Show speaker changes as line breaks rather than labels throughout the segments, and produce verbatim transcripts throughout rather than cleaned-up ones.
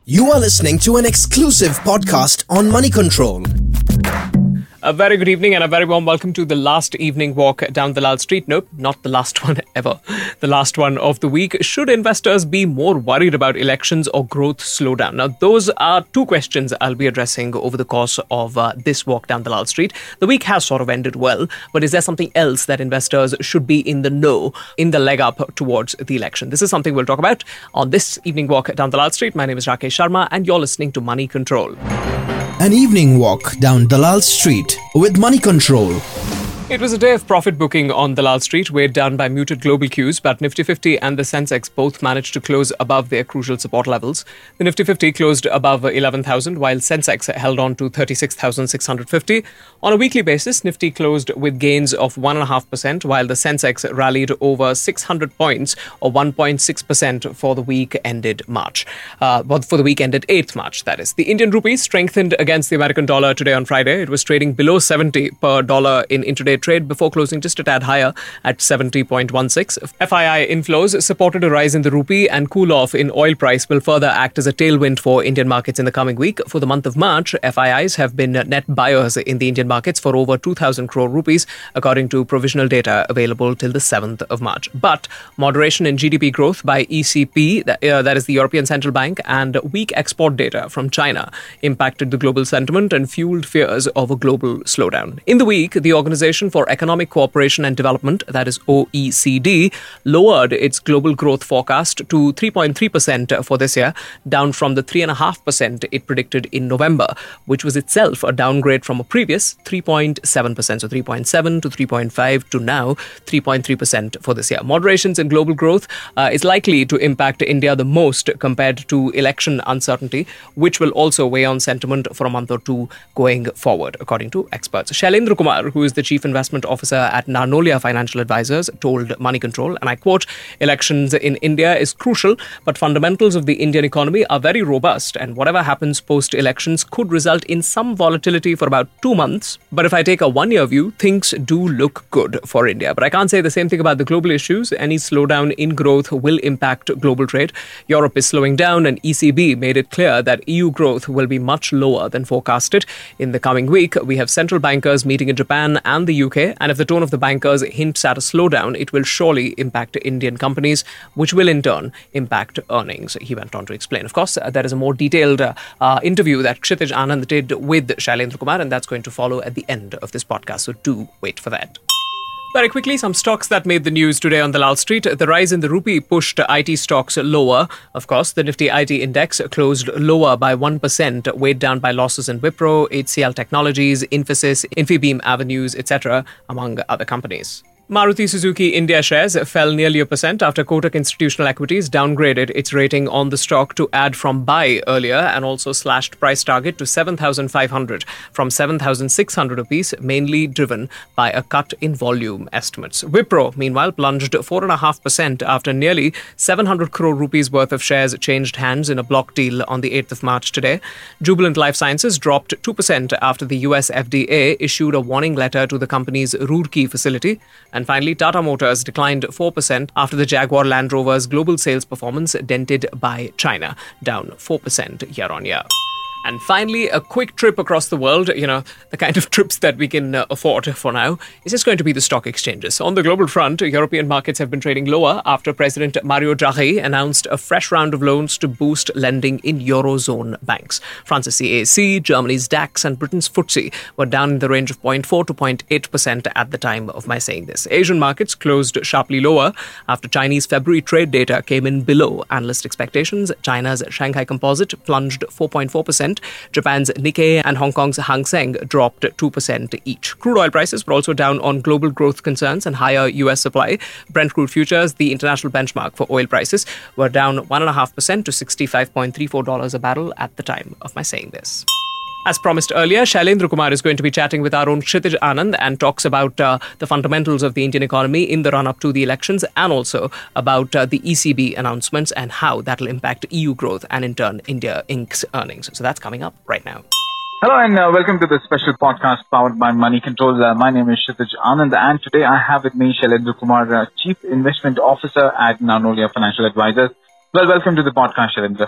You are listening to an exclusive podcast on Money Control.
A very good evening and a very warm welcome to the last evening walk down Dalal Street. Nope, not the last one ever. The last one of the week. Should investors be more worried about elections or growth slowdown? Now, those are two questions I'll be addressing over the course of uh, this walk down Dalal Street. The week has sort of ended well, but is there something else that investors should be in the know in the leg up towards the election? This is something we'll talk about on this evening walk down Dalal Street. My name is Rakesh Sharma and you're listening to Money Control.
An evening walk down Dalal Street with Money Control.
It was a day of profit booking on Dalal Street, weighed down by muted global cues, but Nifty fifty and the Sensex both managed to close above their crucial support levels. The Nifty fifty closed above eleven thousand, while Sensex held on to thirty-six thousand six hundred fifty. On a weekly basis, Nifty closed with gains of one point five percent, while the Sensex rallied over six hundred points, or one point six percent for the week ended March. Uh, well, for the week ended eighth March, that is. The Indian rupee strengthened against the American dollar today on Friday. It was trading below seventy per dollar in intraday trade before closing just a tad higher at seventy point one six. F I I inflows supported a rise in the rupee, and cool off in oil price will further act as a tailwind for Indian markets in the coming week. For the month of March, F I Is have been net buyers in the Indian markets for over two thousand crore rupees, according to provisional data available till the seventh of March. But moderation in G D P growth by E C B, that, uh, that is the European Central Bank, and weak export data from China impacted the global sentiment and fueled fears of a global slowdown. In the week, the Organization for Economic Cooperation and Development, that is O E C D, lowered its global growth forecast to three point three percent for this year, down from the three point five percent it predicted in November, which was itself a downgrade from a previous three point seven percent, so three point seven to three point five to now three point three percent for this year. Moderations in global growth uh, is likely to impact India the most compared to election uncertainty, which will also weigh on sentiment for a month or two going forward, according to experts. Shailendra Kumar, who is the Chief Investment Officer at Narnolia Financial Advisors, told Money Control, and I quote, "Elections in India is crucial, but fundamentals of the Indian economy are very robust, and whatever happens post-elections could result in some volatility for about two months. But if I take a one-year view, things do look good for India." But I can't say the same thing about the global issues. Any slowdown in growth will impact global trade. Europe is slowing down, and E C B made it clear that E U growth will be much lower than forecasted. In the coming week, we have central bankers meeting in Japan and the U K, and if the tone of the bankers hints at a slowdown, it will surely impact Indian companies, which will in turn impact earnings, he went on to explain. Of course, uh, there is a more detailed uh, uh, interview that Kshitij Anand did with Shailendra Kumar, and that's going to follow at the end of this podcast, so do wait for that. Very quickly, some stocks that made the news today on Dalal Street. The rise in the rupee pushed I T stocks lower. Of course, the Nifty I T index closed lower by one percent, weighed down by losses in Wipro, H C L Technologies, Infosys, Infibeam Avenues, et cetera, among other companies. Maruti Suzuki India shares fell nearly a percent after Kotak Institutional Equities downgraded its rating on the stock to add from buy earlier, and also slashed price target to seven thousand five hundred from seven thousand six hundred rupees, mainly driven by a cut in volume estimates. Wipro, meanwhile, plunged four point five percent after nearly seven hundred crore rupees worth of shares changed hands in a block deal on the eighth of March today. Jubilant Life Sciences dropped two percent after the U S F D A issued a warning letter to the company's Roorkee facility. And finally, Tata Motors declined four percent after the Jaguar Land Rover's global sales performance dented by China, down four percent year-on-year. And finally, a quick trip across the world, you know, the kind of trips that we can uh, afford for now, is just going to be the stock exchanges. On the global front, European markets have been trading lower after President Mario Draghi announced a fresh round of loans to boost lending in Eurozone banks. France's C A C, Germany's DAX and Britain's F T S E were down in the range of zero point four to zero point eight percent at the time of my saying this. Asian markets closed sharply lower after Chinese February trade data came in below analyst expectations. China's Shanghai Composite plunged four point four percent. Japan's Nikkei and Hong Kong's Hang Seng dropped two percent each. Crude oil prices were also down on global growth concerns and higher U S supply. Brent crude futures, the international benchmark for oil prices, were down one point five percent to sixty-five point three four dollars a barrel at the time of my saying this. As promised earlier, Shailendra Kumar is going to be chatting with our own Kshitij Anand and talks about uh, the fundamentals of the Indian economy in the run-up to the elections, and also about uh, the E C B announcements and how that will impact E U growth and in turn India Incorporated's earnings. So that's coming up right now.
Hello and uh, welcome to this special podcast powered by Money Control. Uh, my name is Kshitij Anand and today I have with me Shailendra Kumar, uh, Chief Investment Officer at Narnolia Financial Advisors. Well, welcome to the podcast, Shailendra.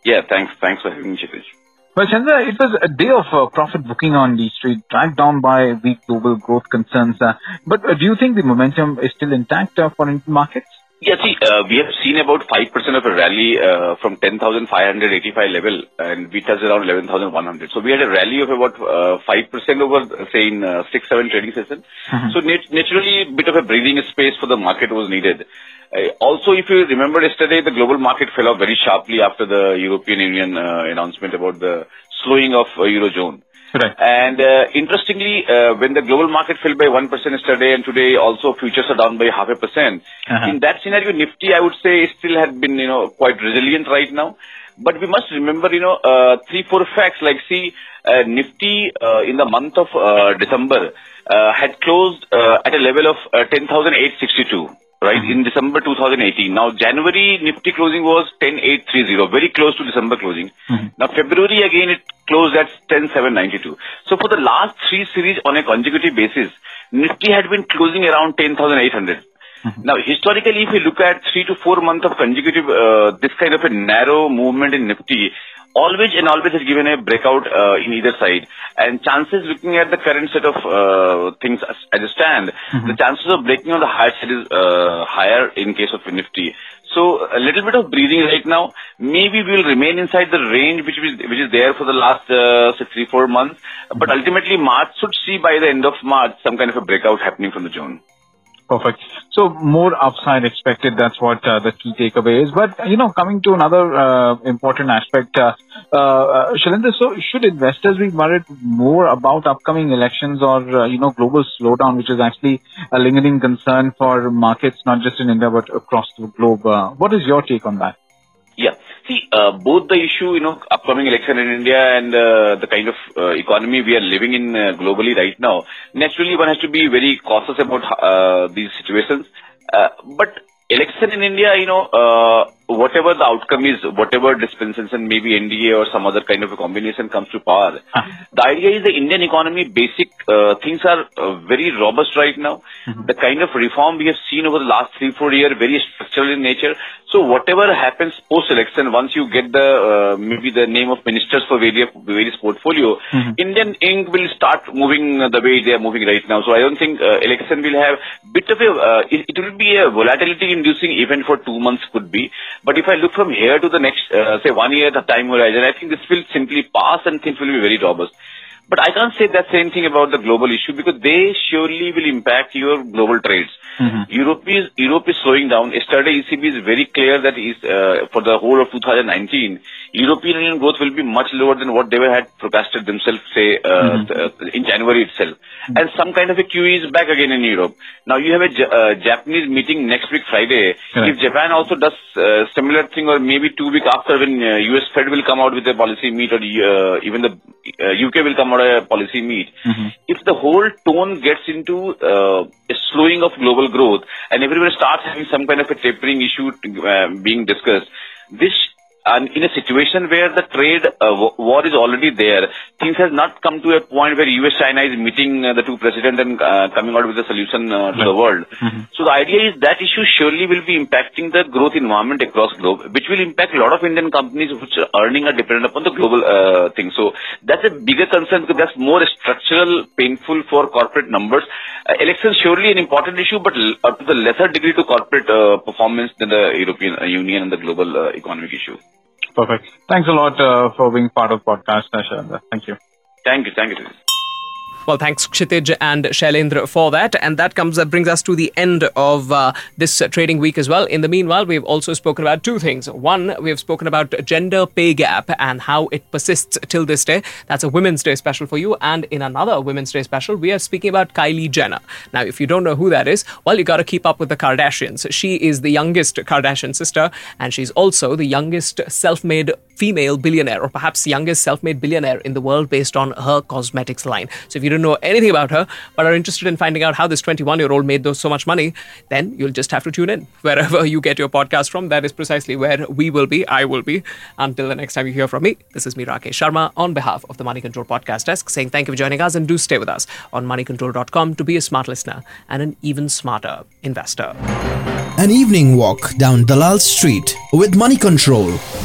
Yeah, thanks. Thanks for having me, Kshitij.
Well, Chandra, it was a day of uh, profit booking on the street, dragged down by weak global growth concerns. Uh, but uh, do you think the momentum is still intact uh, for Indian markets?
Yeah, see, uh, we have seen about five percent of a rally uh, from ten thousand five hundred eighty-five level, and we touched around eleven thousand one hundred. So we had a rally of about uh, five percent over, say, in uh, six seven trading session. Mm-hmm. So nat- naturally, a bit of a breathing space for the market was needed. Uh, also, if you remember yesterday, the global market fell off very sharply after the European Union uh, announcement about the slowing of uh, Eurozone.
Right.
And uh, interestingly, uh, when the global market fell by one percent yesterday and today also futures are down by half a percent, uh-huh. in that scenario, Nifty, I would say, still had been, you know, quite resilient right now. But we must remember, you know, uh, three, four facts, like see, uh, Nifty uh, in the month of uh, December uh, had closed uh, at a level of uh, ten thousand eight hundred sixty-two. Right, mm-hmm. in December two thousand eighteen. Now, January Nifty closing was ten thousand eight hundred thirty, very close to December closing. Mm-hmm. Now, February again, it closed at ten thousand seven hundred ninety-two. So, for the last three series on a consecutive basis, Nifty had been closing around ten thousand eight hundred. Mm-hmm. Now, historically, if you look at three to four months of consecutive, uh, this kind of a narrow movement in Nifty, always and always has given a breakout uh, in either side. And chances, looking at the current set of uh, things as, as a stand, mm-hmm. the chances of breaking on the higher side is uh, higher in case of Nifty. So a little bit of breathing right now. Maybe we will remain inside the range which is, which is there for the last uh, say three, four months. Mm-hmm. But ultimately, March should see by the end of March some kind of a breakout happening from the zone.
Perfect. So more upside expected. That's what uh, the key takeaway is. But, you know, coming to another uh, important aspect, uh, uh, Shailendra, so should investors be worried more about upcoming elections or, uh, you know, global slowdown, which is actually a lingering concern for markets, not just in India, but across the globe? Uh, what is your take on that?
Yeah. See, uh, both the issue, you know, upcoming election in India and uh, the kind of uh, economy we are living in uh, globally right now, naturally one has to be very cautious about uh, these situations. Uh, but election in India, you know, uh, whatever the outcome is, whatever dispensation, maybe N D A or some other kind of a combination comes to power, huh. the idea is the Indian economy, basic uh, things are uh, very robust right now. Mm-hmm. The kind of reform we have seen over the last three, four years, very structural in nature. So whatever happens post-election, once you get the uh, maybe the name of ministers for various various portfolio, mm-hmm. Indian Inc will start moving the way they are moving right now. So I don't think uh, election will have bit of a uh, it, it will be a volatility-inducing event for two months could be. But if I look from here to the next, uh, say one year time horizon, I think this will simply pass and things will be very robust. But I can't say that same thing about the global issue because they surely will impact your global trades. Mm-hmm. Europe is Europe is slowing down. Yesterday, E C B is very clear that is uh, for the whole of two thousand nineteen, European Union growth will be much lower than what they had forecasted themselves, say, uh, mm-hmm. in January itself. Mm-hmm. And some kind of a Q E is back again in Europe. Now, you have a uh, Japanese meeting next week, Friday. Right. If Japan also does uh, similar thing or maybe two weeks after when uh, U S Fed will come out with a policy meet or uh, even the uh, U K will come out with a policy meet, mm-hmm. if the whole tone gets into uh, a slowing of global growth and everyone starts having some kind of a tapering issue uh, being discussed, this and in a situation where the trade uh, war is already there, things has not come to a point where U S China is meeting uh, the two presidents and uh, coming out with a solution uh, to right. the world. Mm-hmm. So the idea is that issue surely will be impacting the growth environment across globe, which will impact a lot of Indian companies which are earning are dependent upon the global uh, thing. So that's a bigger concern because that's more structural, painful for corporate numbers. Uh, elections surely an important issue, but l- uh, to the lesser degree to corporate uh, performance than the European Union and the global uh, economic issue.
Perfect. Thanks a lot uh, for being part of the podcast, Shailendra. Thank you.
Thank you. Thank you.
Well, thanks Kshitij and Shailendra for that. And that comes uh, brings us to the end of uh, this uh, trading week as well. In the meanwhile, we've also spoken about two things. One, we have spoken about gender pay gap and how it persists till this day. That's a Women's Day special for you. And in another Women's Day special, we are speaking about Kylie Jenner. Now, if you don't know who that is, well, you got to keep up with the Kardashians. She is the youngest Kardashian sister, and she's also the youngest self-made female billionaire, or perhaps youngest self-made billionaire in the world based on her cosmetics line. So if you don't know anything about her, but are interested in finding out how this twenty-one-year-old made those so much money, then you'll just have to tune in. Wherever you get your podcast from, that is precisely where we will be, I will be. Until the next time you hear from me, this is me, Rakesh Sharma, on behalf of the Money Control Podcast Desk, saying thank you for joining us and do stay with us on money control dot com to be a smart listener and an even smarter investor.
An evening walk down Dalal Street with Money Control.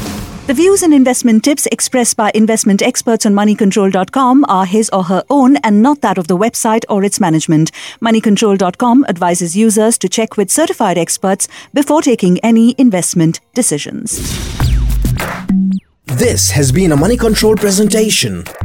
The views and investment tips expressed by investment experts on money control dot com are his or her own and not that of the website or its management. money control dot com advises users to check with certified experts before taking any investment decisions.
This has been a Money Control presentation